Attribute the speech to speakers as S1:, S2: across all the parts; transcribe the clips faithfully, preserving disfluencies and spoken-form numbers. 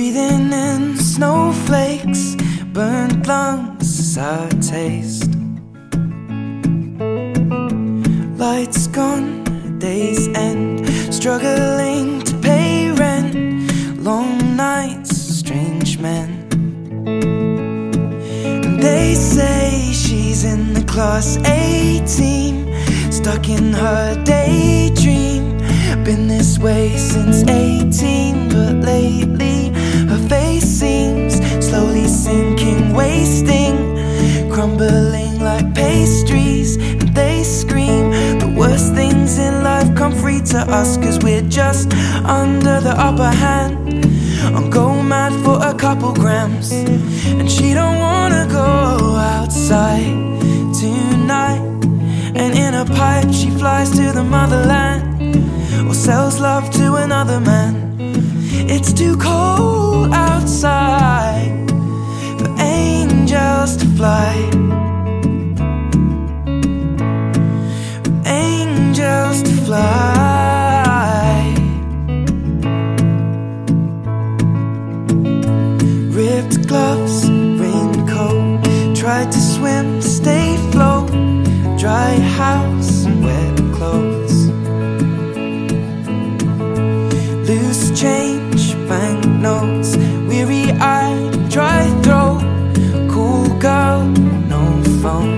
S1: Breathing in snowflakes, burnt lungs as I taste. Lights gone, days end, struggling to pay rent. Long nights, strange men. And they say she's in the class A team, stuck in her daydream. Been this way since eighteen, but lately her face seems slowly sinking, wasting, crumbling like pastries. And they scream the worst things in life come free to us, cause we're just under the upper hand. I'm go mad for a couple grams, and she don't wanna go outside tonight. And in a pipe she flies to the motherland, or sells love to another man. It's too cold outside for angels to fly, for angels to fly. Ripped gloves, raincoat, tried to swim, stay afloat. Dry house, wet clothes. Loose change, banknotes, weary-eyed, dry throat. Cool girl, no phone.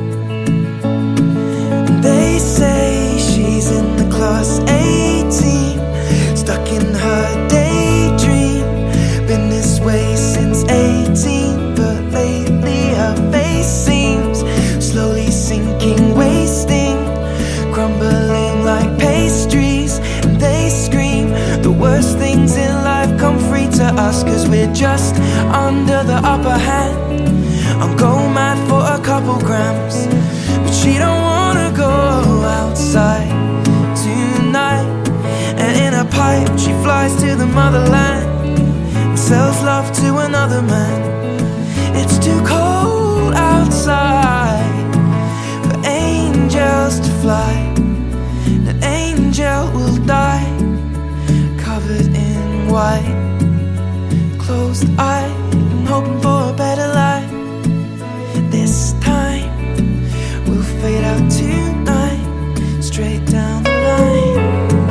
S1: They say she's in the class A team, stuck in her daydream. Been this way since eighteen, but lately her face seems slowly sinking, wasting, crumbling like pastries. And they scream the worst things in life come free to us, cause we're just under the upper hand. I'm go mad for a couple grams, but she don't wanna go outside tonight. And in a pipe she flies to the motherland, and sells love to another man. It's too cold outside for angels to fly. An angel will die, covered in white, closed eye, hoping for a better life. This time we'll fade out tonight, straight down the line.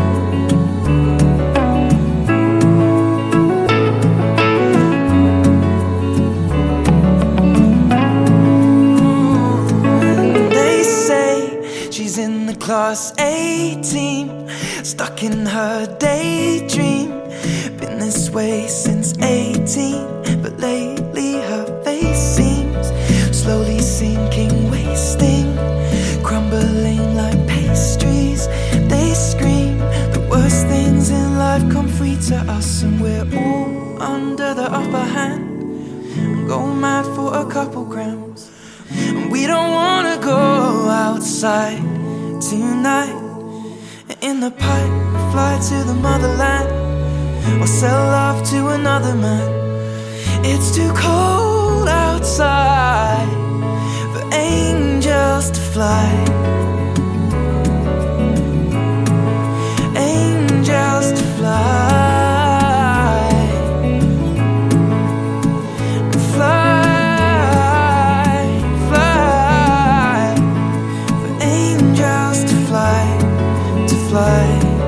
S1: In the class A team, stuck in her daydream. Been this way since eighteen, but lately her face seems slowly sinking, wasting, crumbling like pastries. They scream the worst things in life come free to us, and we're all under the upper hand. Go mad for a couple grams, and we don't wanna go outside tonight. In the pipe, fly to the motherland, or sell love to another man. It's too cold outside for angels to fly. Angels to fly. Fly. Fly, to fly.